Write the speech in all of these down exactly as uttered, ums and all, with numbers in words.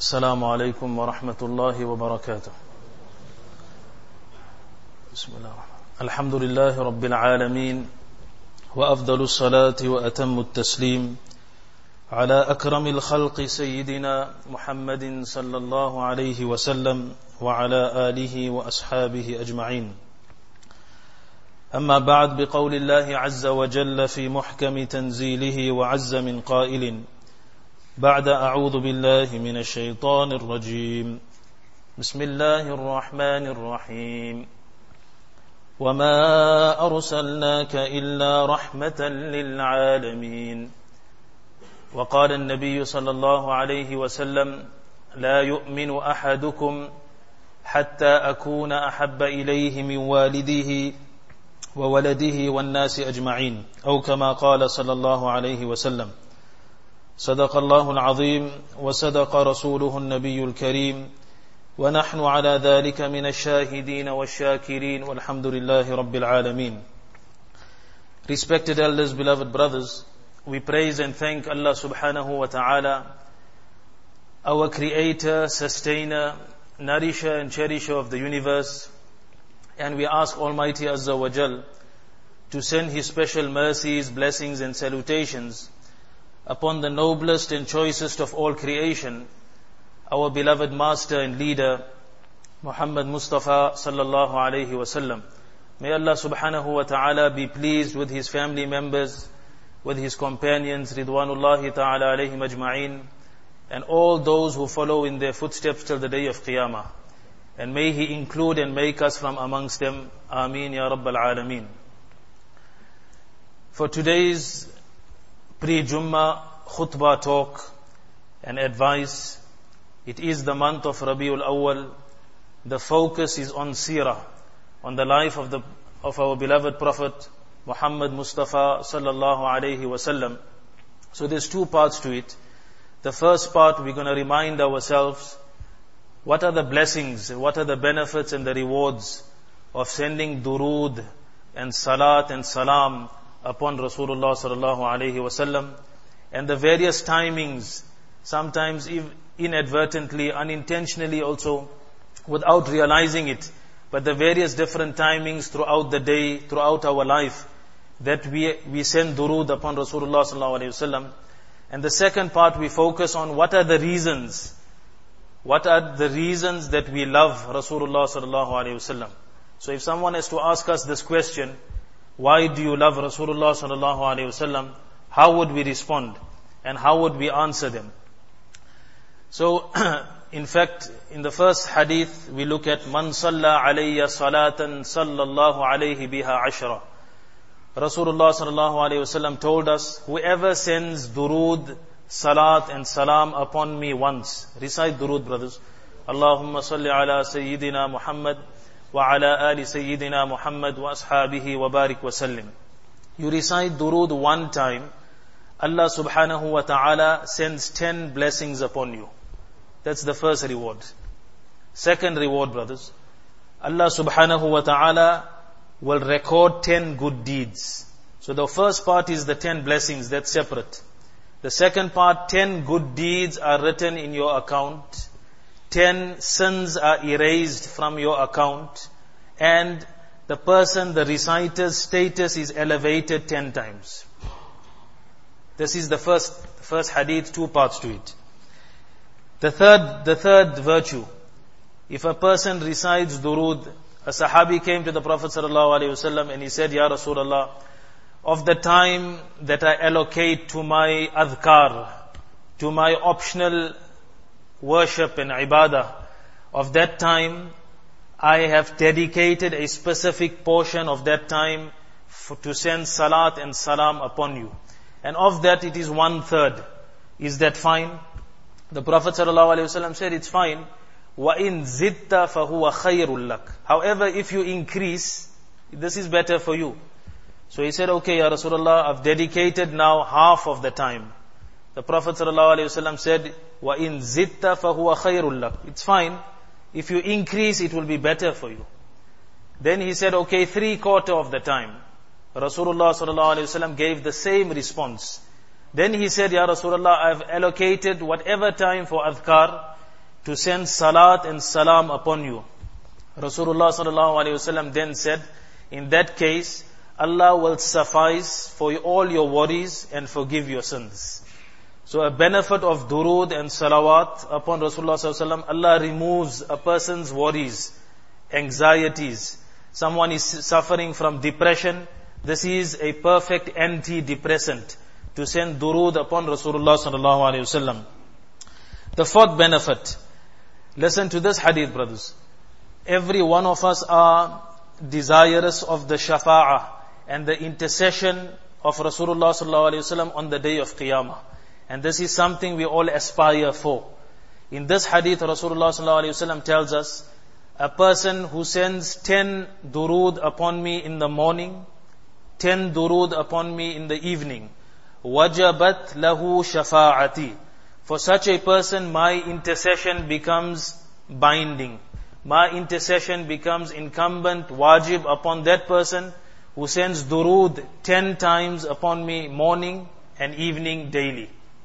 السلام عليكم ورحمة الله وبركاته. بسم الله الرحمن الحمد لله رب العالمين، وأفضل الصلاة وأتم التسليم على أكرم الخلق سيدنا محمد صلى الله عليه وسلم وعلى آله وأصحابه أجمعين. أما بعد، بقول الله عز وجل في محكم تنزيله وعز من قائل: بعد أعوذ بالله من الشيطان الرجيم، بسم الله الرحمن الرحيم، وما أرسلناك إلا رحمة للعالمين. وقال النبي صلى الله عليه وسلم: لا يؤمن أحدكم حتى أكون أحب إليه من والده وولده والناس أجمعين، أو كما قال صلى الله عليه وسلم. صدق الله العظيم وصدق رسوله النبي الكريم، ونحن على ذلك من الشاهدين والشاكرين، والحمد لله رب العالمين. Respected elders, beloved brothers, we praise and thank Allah subhanahu wa ta'ala, our creator, sustainer, nourisher and cherisher of the universe, and we ask Almighty Azza wa Jal to send His special mercies, blessings and salutations upon the noblest and choicest of all creation, our beloved master and leader, Muhammad Mustafa sallallahu alayhi wa sallam. May Allah subhanahu wa ta'ala be pleased with His family members, with His companions, Ridwanullahi ta'ala alayhim ajma'in, and all those who follow in their footsteps till the day of Qiyamah. And may He include and make us from amongst them. Ameen ya Rabbal Alameen. For today's pre-Jummah khutbah talk and advice, it is the month of Rabiul Awwal. The focus is on seerah, on the life of the of our beloved Prophet Muhammad Mustafa sallallahu alayhi wasallam. So there's two parts to it. The first part, we're going to remind ourselves what are the blessings, what are the benefits and the rewards of sending durood and salat and salam upon Rasulullah sallallahu alayhi wasallam, and the various timings, sometimes inadvertently, unintentionally also, without realizing it, but the various different timings throughout the day, throughout our life, that we we send durood upon Rasulullah sallallahu alayhi wasallam. And the second part, we focus on what are the reasons, what are the reasons that we love Rasulullah sallallahu alayhi wasallam. So if someone is to ask us this question, why do you love Rasulullah sallallahu alayhi wasallam? How would we respond? And how would we answer them? So, in fact, in the first hadith, we look at Man salla alayya salatan sallallahu alayhi biha ashra. Rasulullah sallallahu alayhi wasallam told us, whoever sends durood, salat and salam upon me once. Recite durood, brothers. Allahumma salli ala Sayyidina Muhammad wa ala ali Sayyidina Muhammad wa ashabihi wa barik wa sallim. You recite durood one time, Allah subhanahu wa ta'ala sends ten blessings upon you. That's the first reward. Second reward, brothers, Allah subhanahu wa ta'ala will record ten good deeds. So the first part is the ten blessings, that's separate. The second part, ten good deeds are written in your account. Ten sins are erased from your account. And the person, the reciter's status is elevated ten times. This is the first, first hadith, two parts to it. The third, the third virtue. If a person recites durood, a sahabi came to the Prophet sallallahu alaihi wasallam and he said, Ya Rasulullah, of the time that I allocate to my adhkar, to my optional worship and ibadah, of that time, I have dedicated a specific portion of that time for, to send salat and salam upon you. And of that, it is one third. Is that fine? The Prophet ﷺ said, it's fine. وَإِن زِدْتَ فَهُوَ خَيْرٌ لَكَ. However, if you increase, this is better for you. So he said, okay, Ya Rasulullah, I've dedicated now half of the time. The Prophet ﷺ said, وَإِن زِدْتَ فَهُوَ خَيْرٌ لَكَ. It's fine. If you increase, it will be better for you. Then he said, okay, three quarter of the time. Rasulullah sallallahu alaihi wasallam gave the same response. Then he said, Ya Rasulullah, I have allocated whatever time for adhkar, to send salat and salam upon you. Rasulullah sallallahu alaihi wasallam then said, in that case, Allah will suffice for all your worries and forgive your sins. So a benefit of durood and salawat upon Rasulullah sallallahu alaihi wasallam, Allah removes a person's worries, anxieties. Someone is suffering from depression, this is a perfect antidepressant to send durood upon Rasulullah sallallahu alaihi wasallam. The fourth benefit, listen to this hadith, brothers. Every one of us are desirous of the shafa'ah and the intercession of Rasulullah sallallahu alaihi wasallam on the day of Qiyamah. And this is something we all aspire for. In this hadith, Rasulullah sallallahu alaihi wasallam tells us, a person who sends ten durood upon me in the morning, ten durood upon me in the evening, wajabat lahu shafa'ati. For such a person, my intercession becomes binding. My intercession becomes incumbent, wajib upon that person who sends durood ten times upon me morning and evening daily.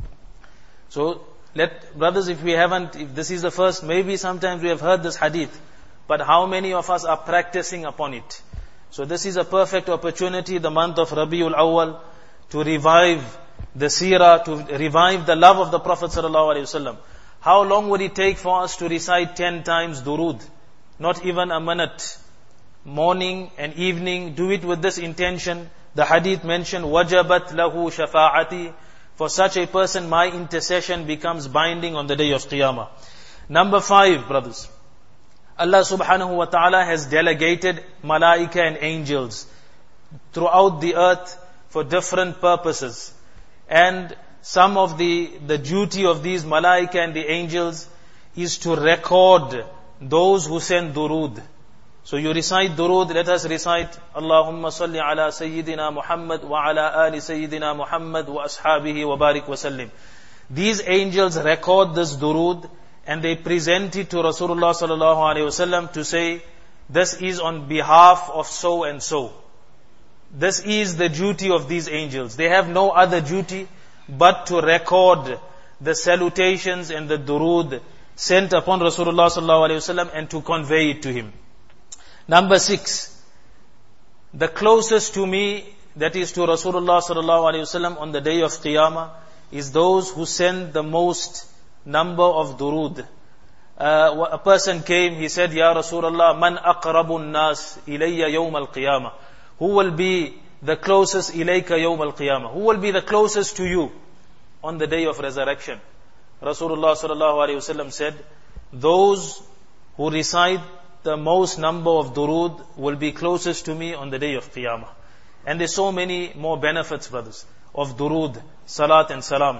So, let, brothers, if we haven't, if this is the first, maybe sometimes we have heard this hadith, but how many of us are practicing upon it? So this is a perfect opportunity, the month of Rabiul Awwal, to revive the seerah, to revive the love of the Prophet sallallahu alaihi wasallam. How long would it take for us to recite ten times durood? Not even a minute. Morning and evening, do it with this intention. The hadith mentioned, wajabat lahu shafa'ati. For such a person, my intercession becomes binding on the day of Qiyamah. Number five, brothers. Allah subhanahu wa ta'ala has delegated malaika and angels throughout the earth for different purposes. And some of the, the duty of these malaika and the angels is to record those who send durood. So you recite durood, let us recite Allahumma salli ala Sayyidina Muhammad wa ala ali Sayyidina Muhammad wa ashabihi wa barik wa sallim. These angels record this durood and they present it to Rasulullah sallallahu alaihi wasallam to say, this is on behalf of so and so. This is the duty of these angels. They have no other duty but to record the salutations and the durood sent upon Rasulullah sallallahu alaihi wasallam and to convey it to him. Number six, the closest to me, that is to Rasulullah sallallahu alaihi wasallam on the day of Qiyamah, is those who send the most number of durood. Uh, a person came, he said, Ya Rasulullah, man aqrabun nas ilayya yawm al-qiyamah. Who will be the closest ilayka yawm al-qiyamah? Who will be the closest to you on the day of resurrection? Rasulullah sallallahu alaihi wasallam said, those who recite the most number of durood will be closest to me on the day of Qiyamah. And there's so many more benefits, brothers, of durood, salat and salam.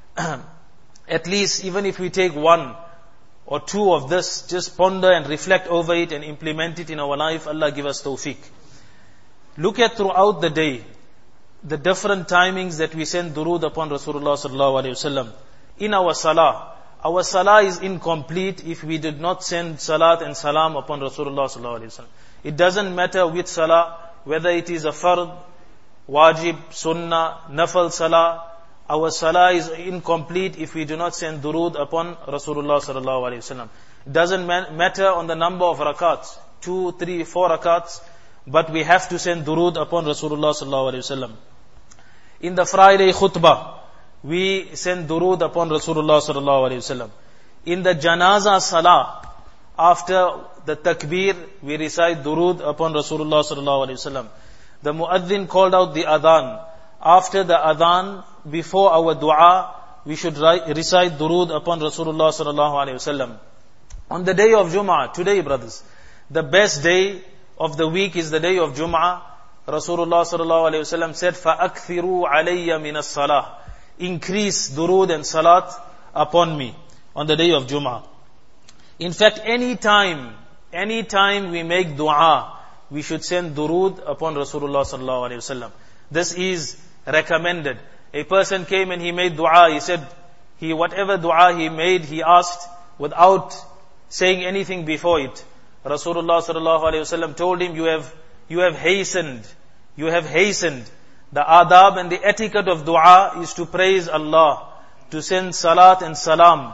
At least, even if we take one or two of this, just ponder and reflect over it and implement it in our life, Allah give us tawfiq. Look at throughout the day, the different timings that we send durood upon Rasulullah sallallahu alaihi wasallam. In our salah, our salah is incomplete if we did not send salat and salam upon Rasulullah sallallahu alaihi wasallam. It doesn't matter which salah, whether it is a fard, wajib, sunnah, nafal salah, our salah is incomplete if we do not send durood upon Rasulullah sallallahu alaihi wasallam. It doesn't matter on the number of rakats, two, three, four rakats, but we have to send durood upon Rasulullah sallallahu alaihi wasallam. In the Friday khutbah, we send durood upon Rasulullah sallallahu alaihi wasallam. In the janaza salah, after the takbir, we recite durood upon Rasulullah sallallahu alaihi wasallam. The muaddin called out the adhan. After the adhan, before our dua, we should recite durood upon Rasulullah sallallahu alaihi wasallam. On the day of Jum'ah, today, brothers, the best day of the week is the day of Jum'ah. Rasulullah sallallahu alaihi wasallam said, فَأَكْثِرُوا عَلَيَّ مِنَ الصَّلَاةِ. Increase durood and salat upon me on the day of Jum'ah. In fact, any time, any time we make dua, we should send durood upon Rasulullah sallallahu alaihi wasallam. This is recommended. A person came and he made dua. He said, he whatever dua he made, he asked without saying anything before it. Rasulullah sallallahu alaihi wasallam told him, you have you have hastened, you have hastened. The adab and the etiquette of dua is to praise Allah, to send salat and salam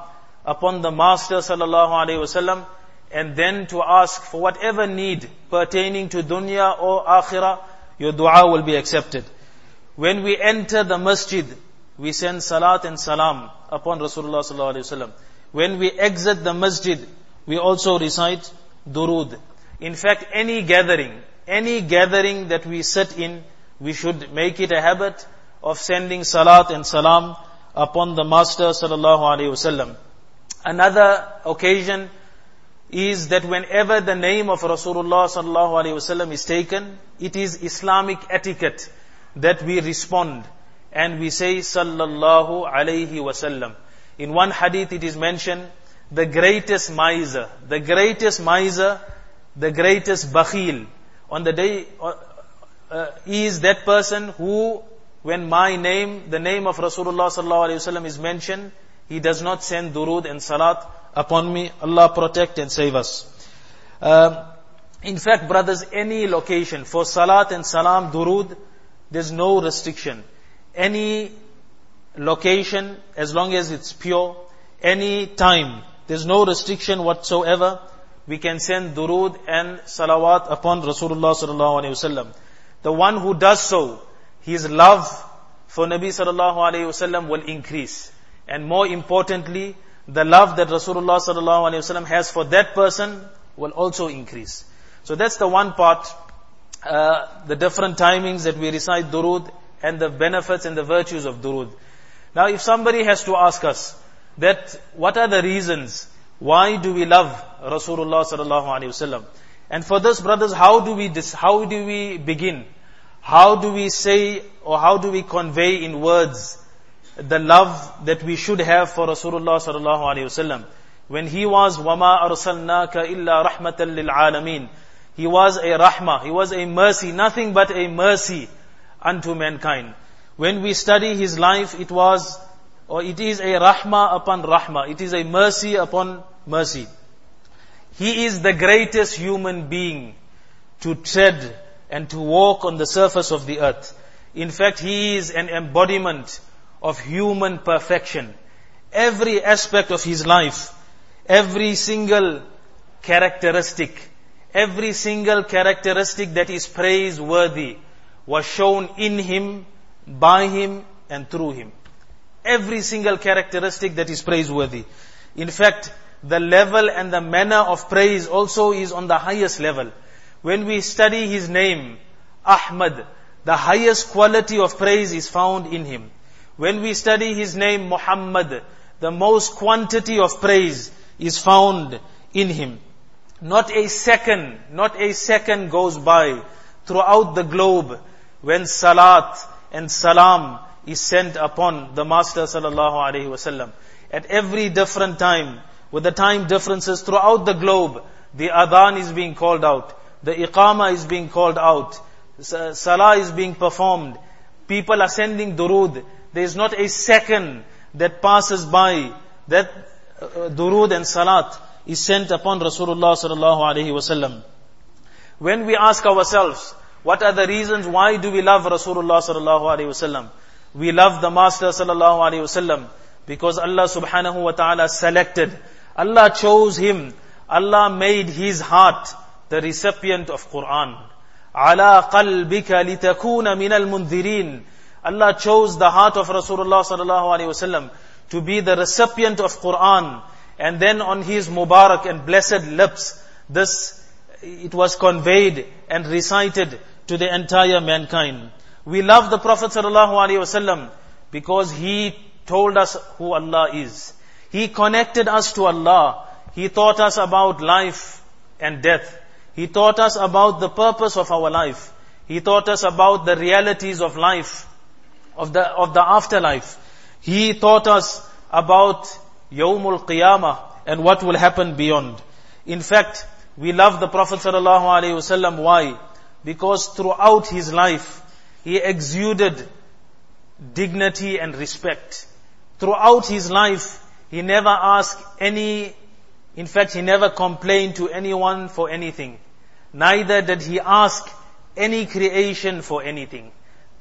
upon the Master sallallahu alaihi wasallam, and then to ask for whatever need pertaining to dunya or akhirah, your dua will be accepted. When we enter the masjid, we send salat and salam upon Rasulullah sallallahu alaihi wasallam. When we exit the masjid, we also recite durood. In fact, any gathering, any gathering that we sit in, we should make it a habit of sending salat and salam upon the Master sallallahu alaihi wasallam. Another occasion is that whenever the name of Rasulullah sallallahu alaihi wasallam is taken, it is Islamic etiquette that we respond and we say sallallahu alaihi wasallam. In one hadith it is mentioned, the greatest miser, the greatest miser, the greatest bakhil on the day uh, uh, is that person who, when my name, the name of Rasulullah sallallahu alaihi wasallam is mentioned, he does not send durood and salat upon me. Allah protect and save us. Um, in fact, brothers, any location for salat and salam, durood, there's no restriction. Any location, as long as it's pure, any time, there's no restriction whatsoever. We can send durood and salawat upon Rasulullah sallallahu alaihi wasallam. The one who does so, his love for Nabi sallallahu alaihi wasallam will increase. And more importantly, the love that Rasulullah sallallahu alaihi wasallam has for that person will also increase. So that's the one part, uh, the different timings that we recite durood and the benefits and the virtues of durood. Now, if somebody has to ask us that what are the reasons why do we love Rasulullah sallallahu alaihi wasallam? And for this, brothers, how do we dis- how do we begin? How do we say or how do we convey in words the love that we should have for Rasulullah sallallahu alaihi wasallam? When he was wama arsalnaka illa rahmatan lil alamin, he was a rahmah, he was a mercy, nothing but a mercy unto mankind. When we study his life, it was or it is a rahmah upon rahmah, it is a mercy upon mercy. He is the greatest human being to tread and to walk on the surface of the earth. In fact, he is an embodiment of human perfection. Every aspect of his life, every single characteristic, every single characteristic that is praiseworthy was shown in him, by him, and through him. Every single characteristic that is praiseworthy. In fact, the level and the manner of praise also is on the highest level. When we study his name, Ahmad, the highest quality of praise is found in him. When we study his name, Muhammad, the most quantity of praise is found in him. Not a second, not a second goes by throughout the globe when salat and salam is sent upon the Master sallallahu alaihi wasallam. At every different time, with the time differences throughout the globe, the adhan is being called out, the iqama is being called out, salah is being performed, people are sending durood. There is not a second that passes by that uh, durood and salat is sent upon Rasulullah sallallahu alaihi wasallam. When we ask ourselves, what are the reasons why do we love Rasulullah sallallahu alaihi wasallam? We love the Master sallallahu alaihi wasallam because Allah subhanahu wa ta'ala selected, Allah chose him, Allah made his heart the recipient of Quran. Ala qalbika litakuna minal mundhirin. Allah chose the heart of Rasulullah sallallahu alaihi wasallam to be the recipient of Quran, and then on his Mubarak and blessed lips, this, it was conveyed and recited to the entire mankind. We love the Prophet sallallahu alaihi wasallam because he told us who Allah is. He connected us to Allah. He taught us about life and death. He taught us about the purpose of our life. He taught us about the realities of life, of the of the afterlife. He taught us about Yawmul Qiyamah and what will happen beyond. In fact, we love the Prophet sallallahu alaihi wasallam. Why? Because throughout his life, he exuded dignity and respect. Throughout his life, he never asked any, in fact, he never complained to anyone for anything. Neither did he ask any creation for anything.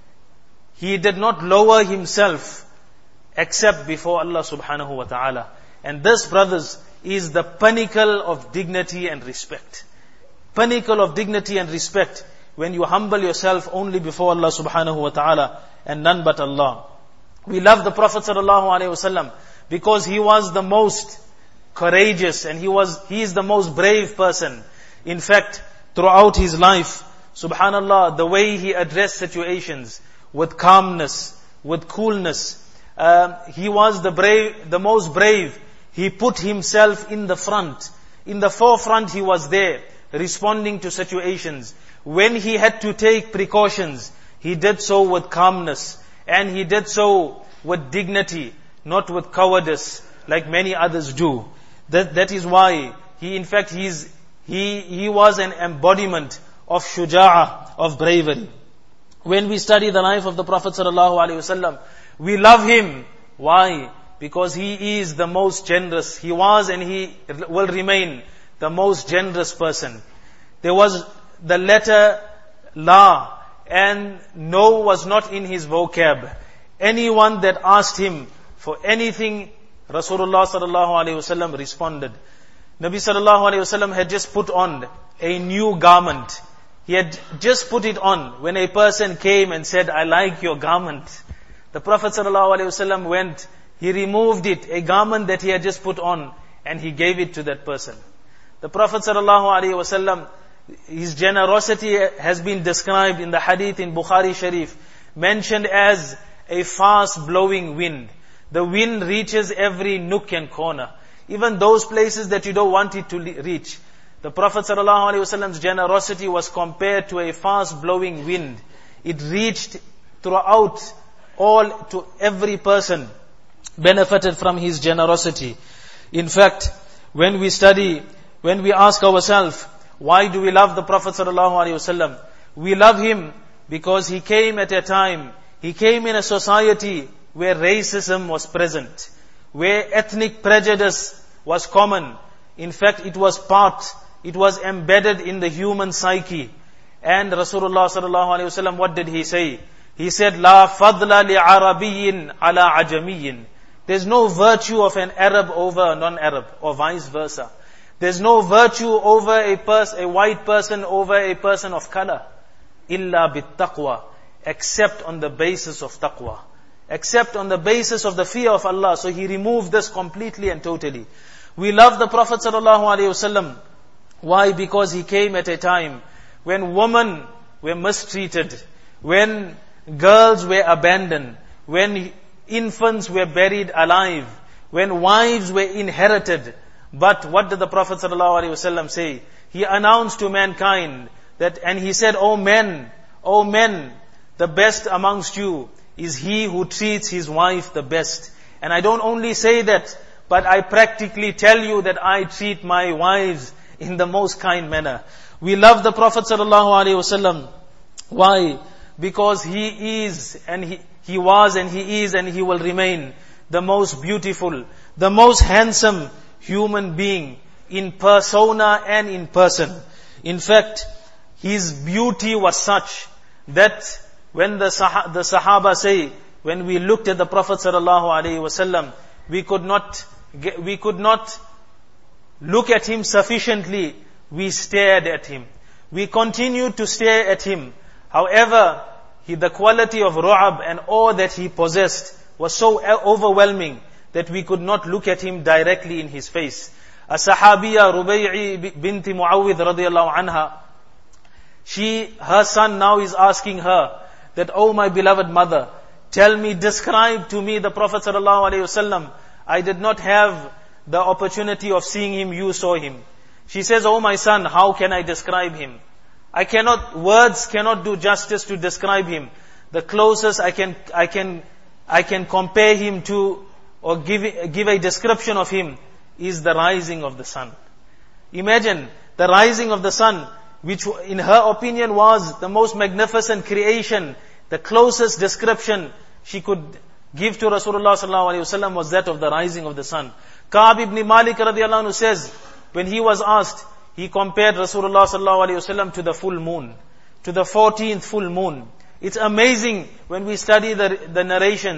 He did not lower himself except before Allah subhanahu wa ta'ala. And this, brothers, is the pinnacle of dignity and respect. Pinnacle of dignity and respect, when you humble yourself only before Allah subhanahu wa ta'ala and none but Allah. We love the Prophet sallallahu alaihi wasallam because he was the most courageous and he was, he is the most brave person. In fact, throughout his life, subhanallah, the way he addressed situations with calmness, with coolness, uh, he was the brave, the most brave. He put himself in the front. In the forefront he was there, responding to situations. When he had to take precautions, he did so with calmness. And he did so with dignity, not with cowardice, like many others do. That, that is why he, in fact, he's, he, he was an embodiment of shuja'ah, of bravery. When we study the life of the Prophet sallallahu alaihi wasallam, we love him. Why? Because he is the most generous. He was and he will remain the most generous person. There was the letter La, and no was not in his vocab. Anyone that asked him for anything, Rasulullah sallallahu alaihi wasallam responded. Nabi sallallahu alaihi wasallam had just put on a new garment. He had just put it on when a person came and said, I like your garment. The Prophet sallallahu alaihi wasallam went, he removed it, a garment that he had just put on, and he gave it to that person. The Prophet sallallahu alaihi wasallam, his generosity has been described in the hadith in Bukhari Sharif, mentioned as a fast blowing wind. The wind reaches every nook and corner, even those places that you don't want it to reach. The Prophet sallallahu alaihi wasallam's generosity was compared to a fast blowing wind. It reached throughout all, to every person benefited from his generosity. In fact, when we study, when we ask ourselves, why do we love the Prophet sallallahu alaihi wasallam? We love him because he came at a time, he came in a society where racism was present, where ethnic prejudice was common. In fact, it was part, it was embedded in the human psyche. And Rasulullah sallallahu alaihi wasallam, what did he say? He said, La fadla li arabiyyin ala ajamiyyin. There's no virtue of an Arab over a non-Arab, or vice versa. There's no virtue over a person, a white person over a person of color. Illa bit taqwa. Except on the basis of taqwa. Except on the basis of the fear of Allah. So he removed this completely and totally. We love the Prophet sallallahu alaihi wasallam. Why? Because he came at a time when women were mistreated, when girls were abandoned, when infants were buried alive, when wives were inherited. But what did the Prophet ﷺ say? He announced to mankind that, and he said, O men, O men, the best amongst you is he who treats his wife the best. And I don't only say that, but I practically tell you that I treat my wives in the most kind manner. We love the Prophet ﷺ. Why? Because he is, and he, he was, and he is, and he will remain the most beautiful, the most handsome human being in persona and in person. In fact, his beauty was such that when the, sah- the Sahaba say, when we looked at the Prophet sallallahu alaihi wasallam, we could not get, we could not look at him sufficiently. We stared at him. We continued to stare at him. However, he, the quality of ru'ab and awe that he possessed was so overwhelming that we could not look at him directly in his face. A Sahabiya, Rubay'i binti Muawwidh radiyallahu anha, she, her son now is asking her that, oh my beloved mother, tell me, describe to me the Prophet sallallahu alaihi wasallam. I did not have the opportunity of seeing him, you saw him. She says, oh my son, how can I describe him? I cannot, words cannot do justice to describe him. The closest I can, I can, I can compare him to, or give, give a description of him, is the rising of the sun. Imagine the rising of the sun, which in her opinion was the most magnificent creation. The closest description she could give to Rasulullah sallallahu alaihi wasallam was that of the rising of the sun. Ka'b ibn Malik radiyallahu anhu says, when he was asked, he compared Rasulullah sallallahu alaihi wasallam to the full moon, to the fourteenth full moon. It's amazing when we study the, the narrations.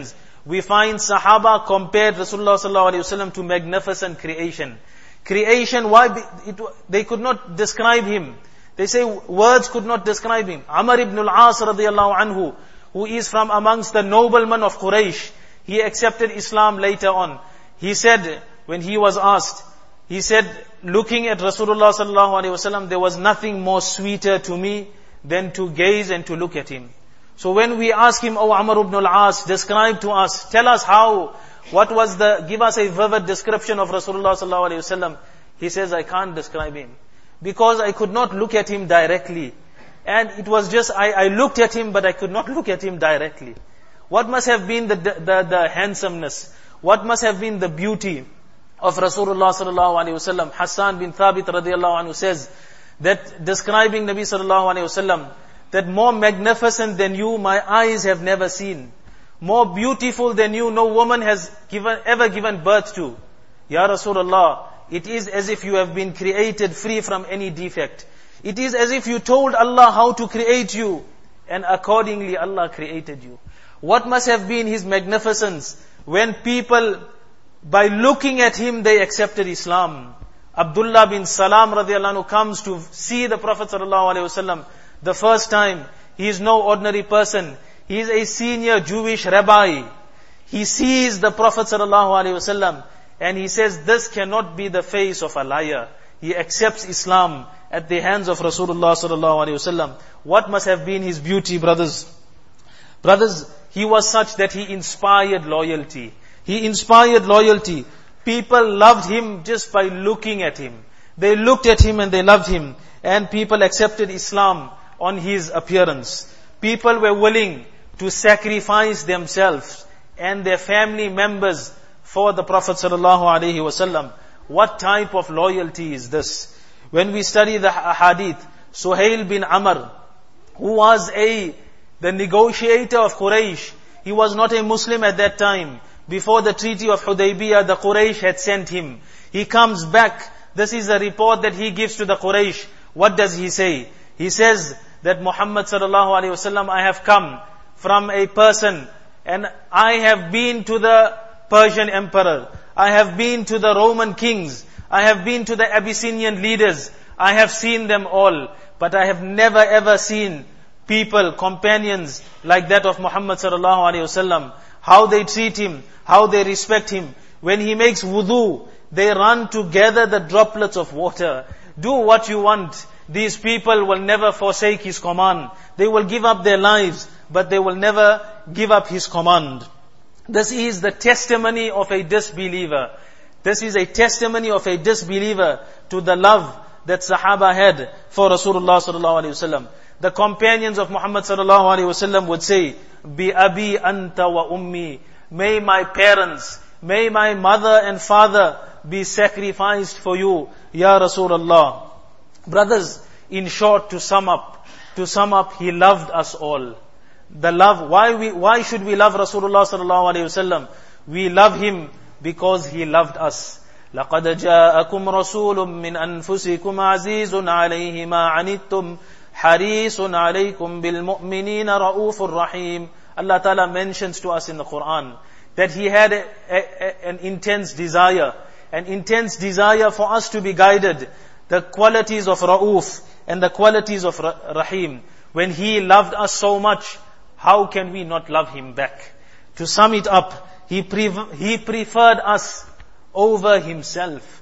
we find Sahaba compared Rasulullah sallallahu alaihi wasallam to magnificent creation. Creation, why? It, they could not describe him. They say words could not describe him. Amr ibn al-As radiyallahu anhu, who is from amongst the noblemen of Quraysh, he accepted Islam later on. He said, when he was asked, he said, looking at Rasulullah sallallahu alaihi wasallam, there was nothing more sweeter to me than to gaze and to look at him. So when we ask him, oh Amr ibn al-As, describe to us, tell us how, what was the, give us a vivid description of Rasulullah sallallahu alaihi wasallam. He says, I can't describe him. Because I could not look at him directly. And it was just, I, I looked at him, but I could not look at him directly. What must have been the, the, the handsomeness? What must have been the beauty of Rasulullah sallallahu alaihi wasallam? Hassan bin Thabit radiyallahu anhu says, that describing Nabi sallallahu alaihi wasallam, that more magnificent than you, my eyes have never seen. More beautiful than you, no woman has given, ever given birth to. Ya Rasulullah, it is as if you have been created free from any defect. It is as if you told Allah how to create you, and accordingly Allah created you. What must have been His magnificence when people, by looking at Him, they accepted Islam. Abdullah bin Salam radiallahu anhu comes to see the Prophet sallallahu alaihi wasallam the first time. He is no ordinary person. He is a senior Jewish rabbi. He sees the Prophet sallallahu alaihi wasallam and he says, this cannot be the face of a liar. He accepts Islam at the hands of Rasulullah sallallahu alaihi wasallam. What must have been his beauty, brothers? Brothers, he was such that he inspired loyalty. He inspired loyalty. People loved him just by looking at him. They looked at him and they loved him. And people accepted Islam on his appearance. People were willing to sacrifice themselves and their family members for the Prophet sallallahu alaihi wasallam. What type of loyalty is this? When we study the hadith, Suhail bin Amr, who was a the negotiator of Quraysh, he was not a Muslim at that time. Before the treaty of Hudaybiyah, the Quraysh had sent him. He comes back. This is the report that he gives to the Quraysh. What does he say? He says that Muhammad sallallahu alaihi wasallam, I have come from a person and I have been to the Persian emperor. I have been to the Roman kings. I have been to the Abyssinian leaders. I have seen them all. But I have never ever seen people, companions like that of Muhammad sallallahu alaihi wasallam. How they treat him, how they respect him. When he makes wudu, they run to gather the droplets of water. Do what you want. These people will never forsake his command. They will give up their lives, but they will never give up his command. This is the testimony of a disbeliever. This is a testimony of a disbeliever to the love that Sahaba had for Rasulullah sallallahu alaihi wasallam. The companions of Muhammad sallallahu alaihi wasallam would say, Bi abi anta wa ummi. May my parents, may my mother and father be sacrificed for you, Ya Rasulullah. Brothers, in short, to sum up, to sum up, he loved us all. The love, why we, why should we love Rasulullah sallallahu alaihi wasallam? We love him because he loved us. لَقَدْ جَاءَكُمْ رَسُولٌ مِّنْ أَنفُسِكُمْ عَزِيزٌ عَلَيْهِ مَا عَنِتُّمْ حَرِيصٌ عَلَيْكُمْ بِالْمُؤْمِنِينَ رَؤُوفٌ رَحِيمٌ. Allah Ta'ala mentions to us in the Quran that He had a, a, an intense desire, an intense desire for us to be guided. The qualities of Ra'uf and the qualities of Rahim. When He loved us so much, how can we not love Him back? To sum it up, He, pre- he preferred us over Himself.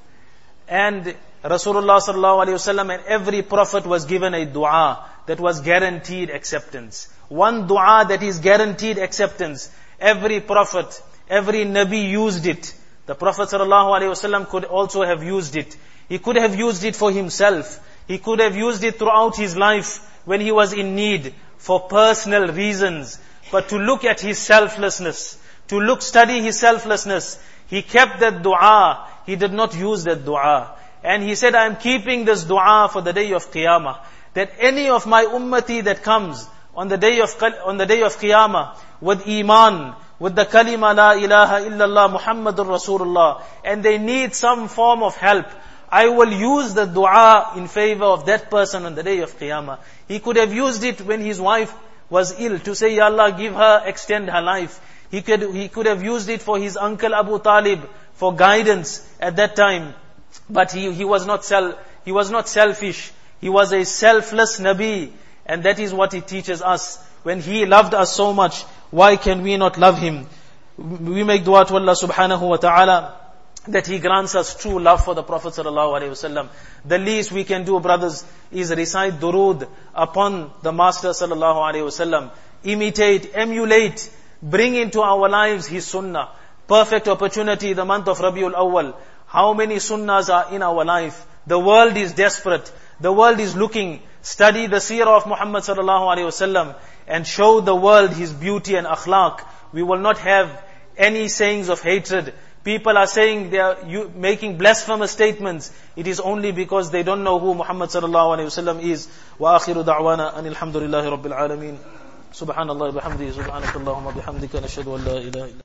And Rasulullah sallallahu alaihi wasallam and every prophet was given a dua that was guaranteed acceptance. One dua that is guaranteed acceptance. Every prophet, every Nabi used it. The Prophet sallallahu alaihi wasallam could also have used it. He could have used it for himself. He could have used it throughout his life when he was in need for personal reasons. But to look at his selflessness, to look, study his selflessness, he kept that dua. He did not use that dua. And he said, I am keeping this dua for the day of Qiyamah. That any of my ummati that comes on the day of on the day of Qiyamah with iman, with the kalima la ilaha illallah Muhammadur Rasulullah, and they need some form of help, I will use the dua in favor of that person on the day of Qiyamah. He could have used it when his wife was ill to say, Ya Allah, give her, extend her life. He could, he could have used it for his uncle Abu Talib, for guidance at that time. But he, he was not sel, he was not selfish. He was a selfless Nabi. And that is what he teaches us. When he loved us so much, why can we not love him? We make dua to Allah subhanahu wa ta'ala that he grants us true love for the Prophet sallallahu alaihi wasallam. The least we can do, brothers, is recite durood upon the Master sallallahu alaihi wasallam. Imitate, emulate, bring into our lives his sunnah. Perfect opportunity, the month of Rabiul Awwal. How many sunnahs are in our life? The world is desperate. The world is looking. Study the seerah of Muhammad sallallahu alaihi wasallam and show the world his beauty and akhlaq. We will not have any sayings of hatred. People are saying they are making blasphemous statements. It is only because they don't know who Muhammad sallallahu alaihi wasallam is. Wa akhiru da'wana anil hamdulillahi rabbil alamin. Subhanallah bihamdihi subhanakallahumma bihamdika nashhadu an la ilaha illa